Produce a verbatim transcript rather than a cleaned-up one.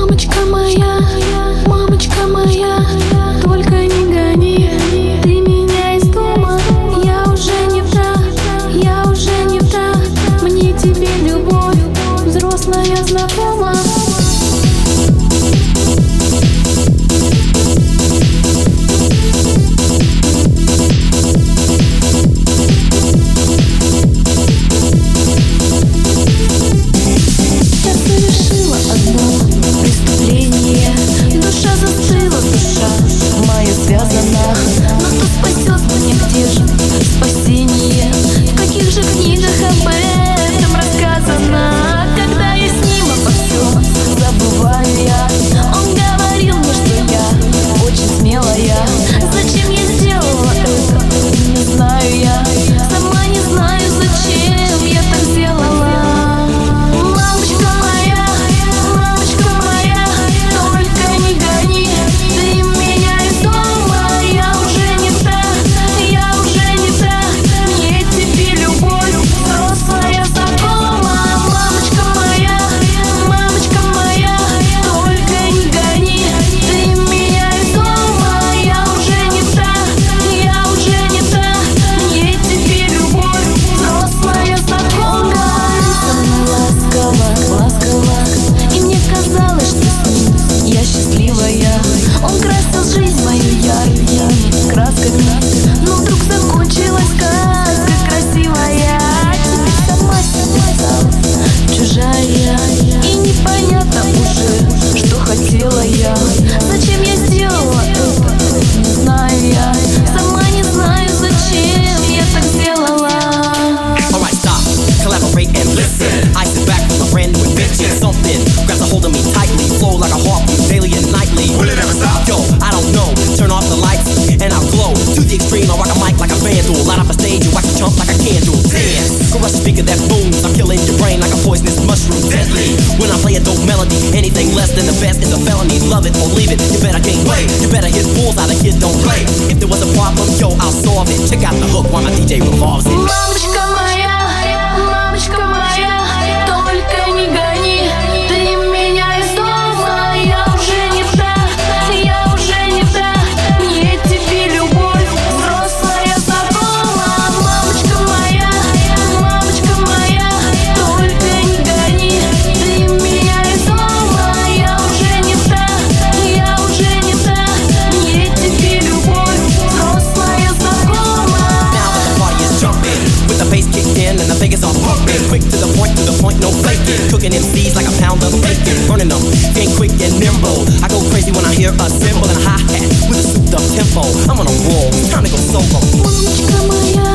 Мамочка моя, мамочка моя, только не гони ты меня из дома. Я уже не та, я уже не та. Мне тебе любовь взрослая знакома. Но вдруг закончилась сказка красивая. Теперь сама себе стала чужая. И непонятно уже, что хотела я. Зачем я сделала это, не знаю я. Сама не знаю, зачем я так сделала. Alright, stop, collaborate and listen. I sit back with a brand new invention. Something grabs a hold of me tightly, flow like a harpoon daily and nightly. Will it ever stop? Yo, I don't know. Turn off the lights and I'll glow. To the extreme, I rock a mic like a vandal. Light up a stage and wax a chump like a candle. Dance, crush a speaker that booms. I'm killing your brain like a poisonous mushroom. Deadly, when I play a dope melody. Anything less than the best is a felony. Love it or leave it, you better gain weight. You better hit fools out of here, don't play. If there was a problem, yo, I'll solve it. Check out the hook while my D J revolves it. Мамочка моя, мамочка моя, только не гони ты меня из дома. Я уже не та, я уже не та. Мне тебе любовь взрослая знакома. Мамочка моя, мамочка моя, только не гони ты меня из дома. Я уже не та, я уже не та. Мне тебе любовь взрослая знакома. Now the party is jumping, with the bass kicked in and the figures are pumping. Quick to the point, to the point, no faking. Cooking M Cs like a pound of bacon. Burning them, being quick and nimble. I go crazy when I hear a cymbal and a hi-hat with a souped up tempo. I'm on a roll, time to go solo. Мамочка моя.